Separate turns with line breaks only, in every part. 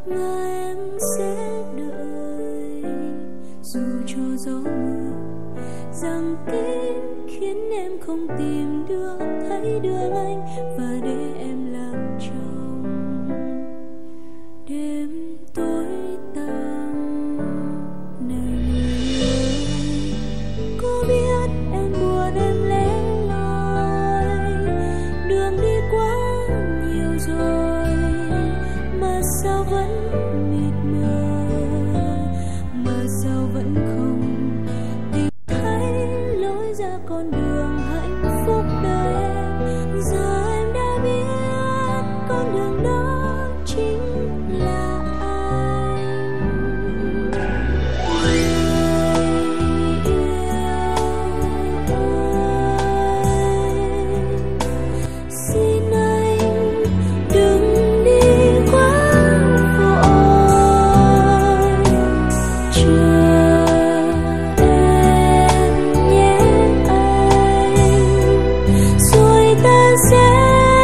và em sẽ đợi, dù cho gió mưa giăng kín khiến em không tìm được thấy đường anh, và để em làm trong đêm tối tăm này. Có biết em buồn em lẻ loi, đường đi quá nhiều rồi mà sao vẫn mịt mờ, mà sao vẫn không tìm thấy lối ra con đường hạnh phúc đời em. Giờ em đã biết con đường đó chính là anh. Người yêu ơi, xin anh đừng đi quá vội, chờ em nhé anh, rồi ta sẽ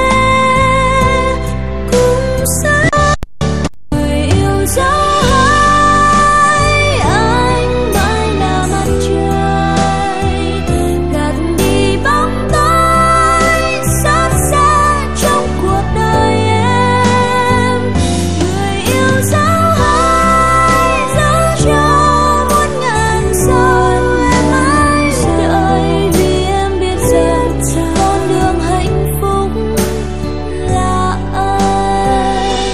cùng xa. Người yêu dấu hỡi, anh mãi là mặt trời gạt đi bóng tối xót xa trong cuộc đời em. Người yêu dấu hỡi, dấu cho muôn ngàn sao em mãi đợi, vì em biết rằng con đường hạnh phúc là anh.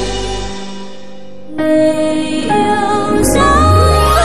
Người yêu dấu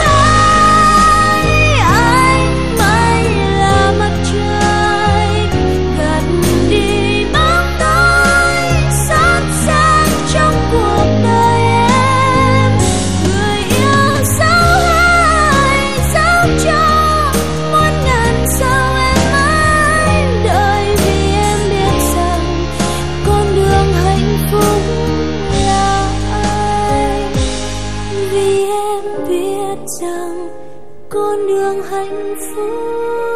hỡi, anh mãi là mặt trời gạt đi bóng tối xót xa trong cuộc đời em. Người yêu dấu hỡi, dấu cho muôn ngàn sao em mãi đợi, vì em biết rằng con đường hạnh phúc là anh. Vì em biết rằng con đường hạnh phúc